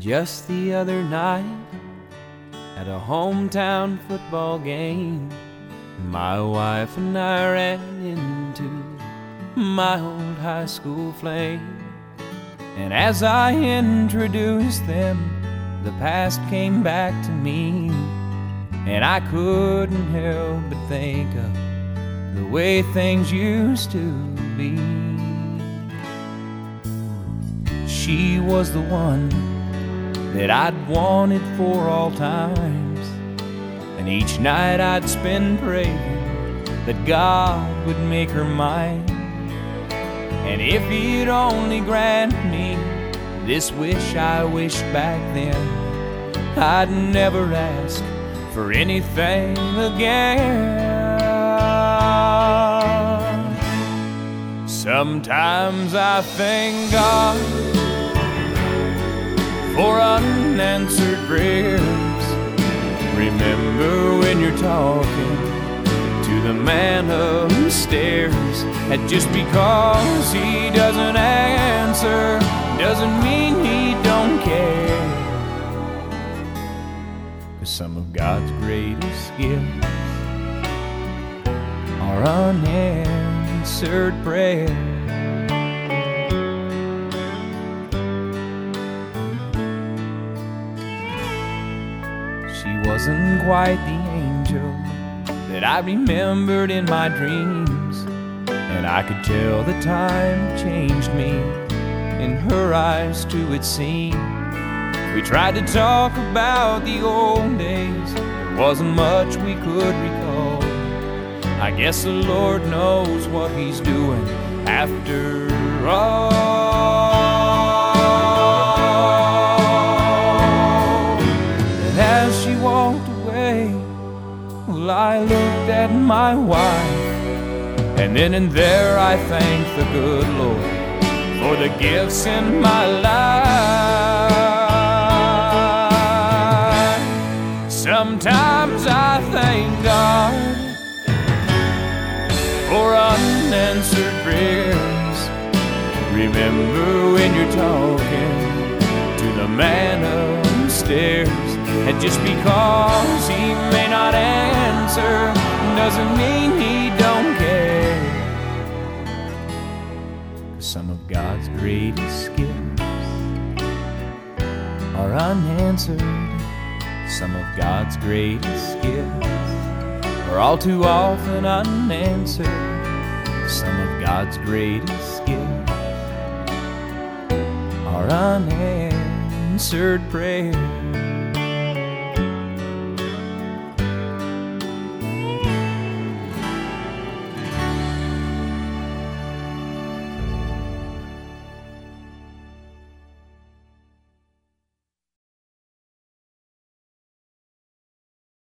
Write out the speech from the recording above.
Just the other night, at a hometown football game, my wife and I ran into my old high school flame. And as I introduced them, the past came back to me, and I couldn't help but think of the way things used to be. She was the one that I'd wanted for all times, and each night I'd spend praying that God would make her mine. And if He'd only grant me this wish I wished back then, I'd never ask for anything again. Sometimes I thank God for unanswered prayers. Remember when you're talking to the man upstairs, and just because he doesn't answer doesn't mean he don't care. 'Cause some of God's greatest gifts are unanswered prayers. She wasn't quite the angel that I remembered in my dreams, and I could tell the time changed me. In her eyes too it seemed. We tried to talk about the old days, there wasn't much we could recall. I guess the Lord knows what He's doing after all. And as she walked away, well, I looked at my wife, and then and there I thanked the good Lord for the gifts in my life. Sometimes I thank God for unanswered prayers. Remember when you're talking to the man upstairs, and just because he may not answer doesn't mean he don't care. 'Cause some of God's greatest gifts are unanswered. Some of God's greatest gifts are all too often unanswered. Some of God's greatest gifts are unanswered prayers.